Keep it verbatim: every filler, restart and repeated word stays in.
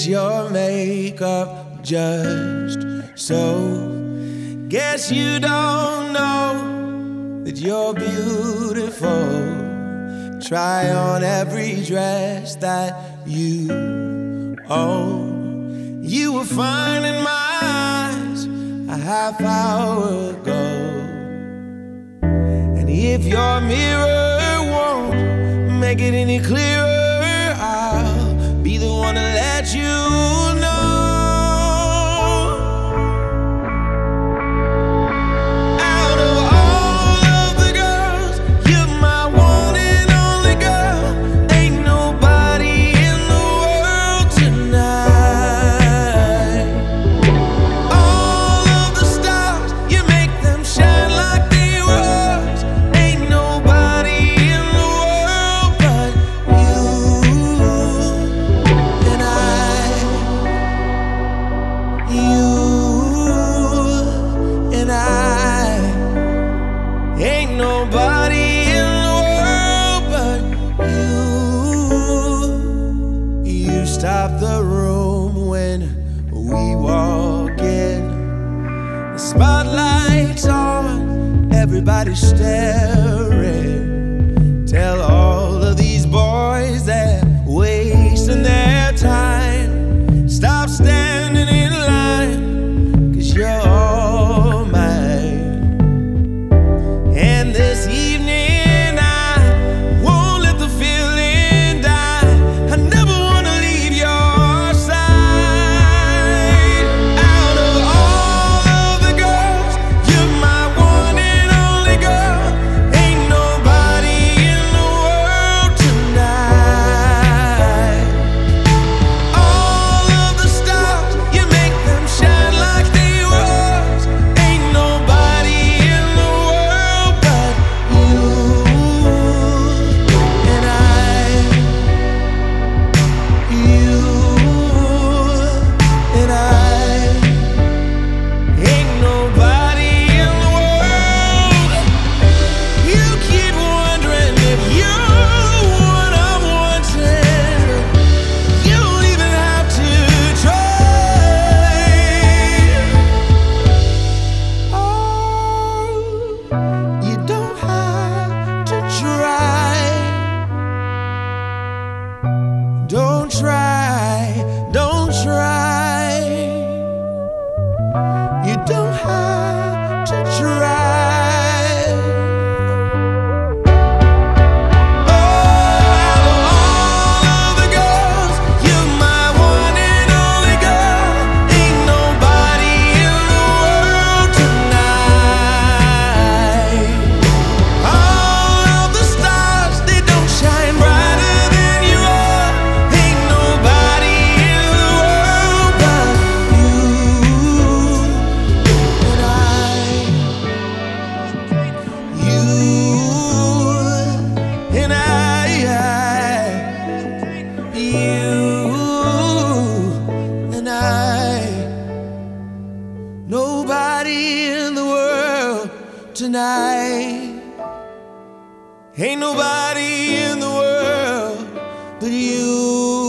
fix your makeup just so. Guess you don't know that you're beautiful. Try on every dress that you own. You were fine in my eyes a half hour ago. And if your mirror won't make it any clearer, I'll be the one to let you know. Out of all of the girls, you're my one and only girl. Ain't nobody in the world tonight. All of the stars, you make them shine like they were. Ain't nobody in the world but you and I. You and I. Ain't nobody in the world but you. You stop the room when we walk in. The spotlight's on, everybody's staring. Tell all of these boys they're wasting their time. Stop standing in line, 'cause you're all mine. And this evening I won't let the feeling die. I never wanna leave your side. Out of all of the girls, you're my one and only girl. Ain't nobody in the world tonight. All of the stars, you make them shine like they were. Ain't nobody in the world but you and I. You and I. Ain't nobody in the world. You keep wondering if you're what I'm wanting. You don't even have to try. Oh, you don't have to try. Don't try, don't try. You don't have to try. Oh, out of all of the girls, you're my one and only girl. Ain't nobody in the world tonight. All of the stars, they don't shine brighter than you are. Ain't nobody in the world but you and I. You and I. You and I. Nobody in the world tonight. Ain't nobody in the world but you.